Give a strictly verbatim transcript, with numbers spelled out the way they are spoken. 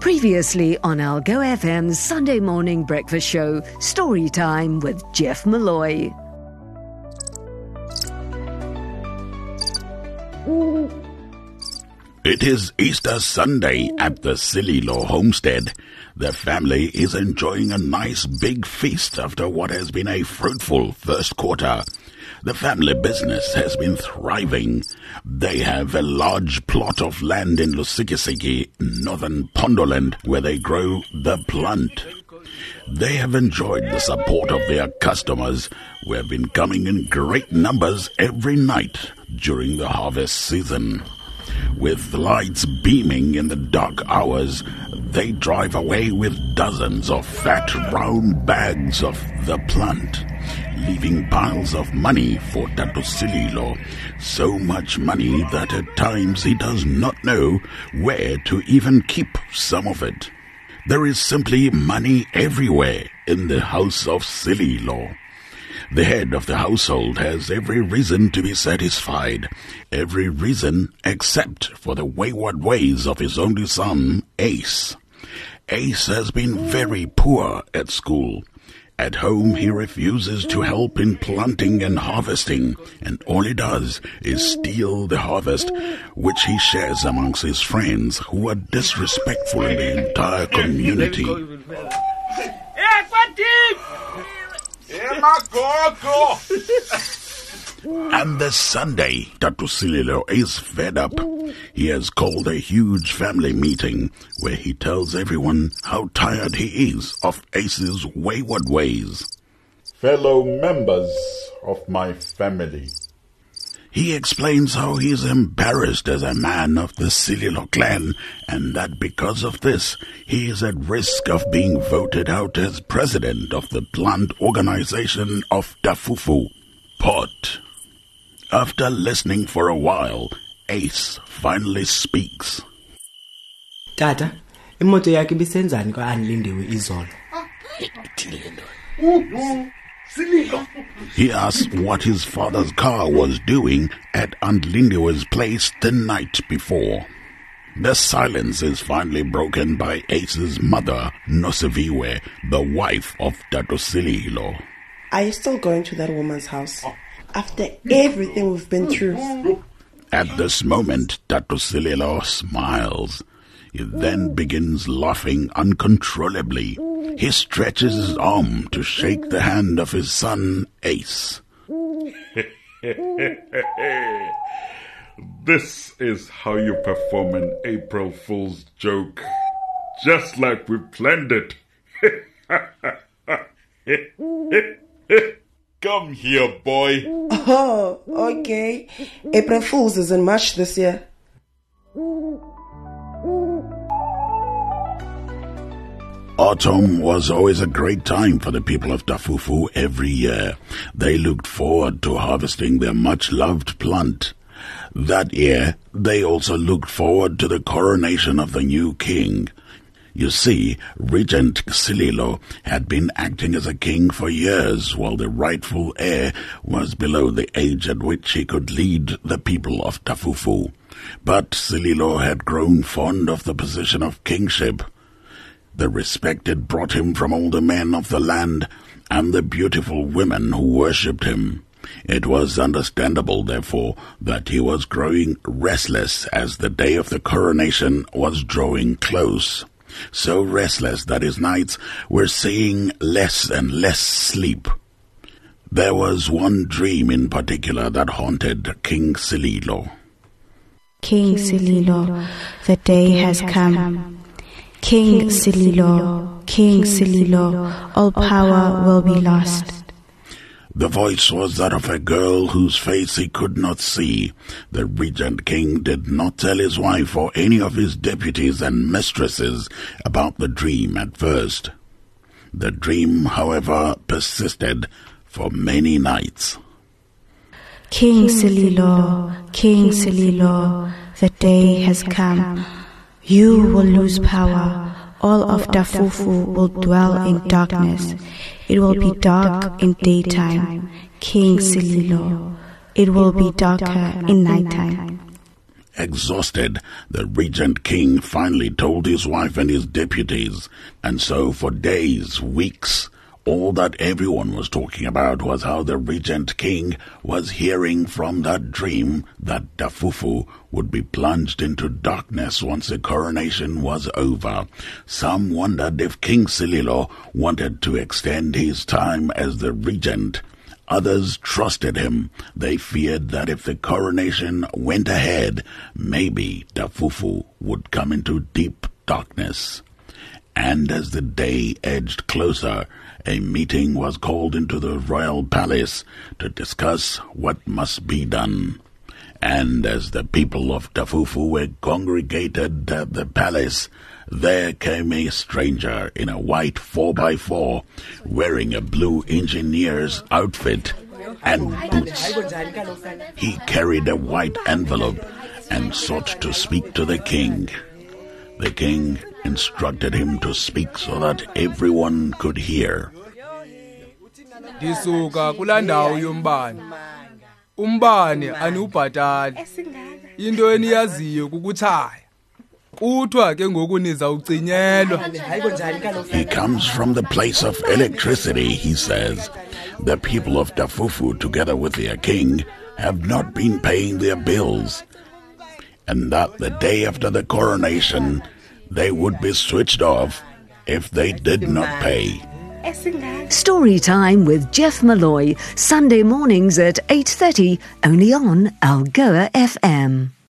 Previously on Algo F M's Sunday morning breakfast show, Story Time with Jeff Malloy. It is Easter Sunday at the Sililo homestead. The family is enjoying a nice big feast after what has been a fruitful first quarter. The family business has been thriving. They have a large plot of land in Lusikisiki, northern Pondoland, where they grow the plant. They have enjoyed the support of their customers, who have been coming in great numbers every night during the harvest season. With lights beaming in the dark hours, they drive away with dozens of fat round bags of the plant, leaving piles of money for Tatu Sililo. So much money that at times he does not know where to even keep some of it. There is simply money everywhere in the house of Sililo. The head of the household has every reason to be satisfied, every reason except for the wayward ways of his only son, Ace. Ace has been very poor at school. At home, he refuses to help in planting and harvesting, and all he does is steal the harvest, which he shares amongst his friends, who are disrespectful in the entire community. And this Sunday, Tatu Sililo is fed up. He has called a huge family meeting where he tells everyone how tired he is of Ace's wayward ways. Fellow members of my family, he explains how he is embarrassed as a man of the Sililo clan, and that because of this, he is at risk of being voted out as president of the plant organization of Tafufu Port. After listening for a while, Ace finally speaks. Tata, imoto yakhe bisenzani kwa Anlindiwe izolo? He asks what his father's car was doing at Aunt Lindiwe's place the night before. The silence is finally broken by Ace's mother, Nosiviwe, the wife of Tatu Sililo. Are you still going to that woman's house? After everything we've been through? At this moment, Tatu Sililo smiles. He then begins laughing uncontrollably. He stretches his arm to shake the hand of his son, Ace. This is how you perform an April Fool's joke. Just like we planned it. Come here, boy. Oh, okay. April Fool's isn't much this year. Autumn was always a great time for the people of Tafufu every year. They looked forward to harvesting their much-loved plant. That year, they also looked forward to the coronation of the new king. You see, Regent Sililo had been acting as a king for years, while the rightful heir was below the age at which he could lead the people of Tafufu. But Sililo had grown fond of the position of kingship. The respect it brought him from all the men of the land and the beautiful women who worshipped him. It was understandable, therefore, that he was growing restless as the day of the coronation was drawing close. So restless that his nights were seeing less and less sleep. There was one dream in particular that haunted King Sililo. King Sililo, the day has come. King Sililo, King Sililo, all power will be lost. The voice was that of a girl whose face he could not see. The regent king did not tell his wife or any of his deputies and mistresses about the dream at first. The dream, however, persisted for many nights. King Sililo, King Sililo, the day has come. You will lose power. All of Tafufu will dwell in darkness. It will be dark in daytime, King Sililo. It will be darker in nighttime. Exhausted, the regent king finally told his wife and his deputies, and so for days, weeks, all that everyone was talking about was how the regent king was hearing from that dream that Dafufu would be plunged into darkness once the coronation was over. Some wondered if King Sililo wanted to extend his time as the regent. Others trusted him. They feared that if the coronation went ahead, maybe Dafufu would come into deep darkness. And as the day edged closer, a meeting was called into the royal palace to discuss what must be done. And as the people of Dafufu were congregated at the palace, there came a stranger in a white four by four, wearing a blue engineer's outfit and boots. He carried a white envelope and sought to speak to the king. The king instructed him to speak so that everyone could hear. Ndisuka kulandawo yombane. Umbane anubhatali. Into eniyaziyo kukuthaya. Kuthiwa ke ngoku niza ucinyelwa. He comes from the place of electricity, he says. The people of Dafufu, together with their king, have not been paying their bills. And that the day after the coronation, they would be switched off if they did not pay. Story time with Jeff Malloy, Sunday mornings at eight thirty, only on Algoa F M.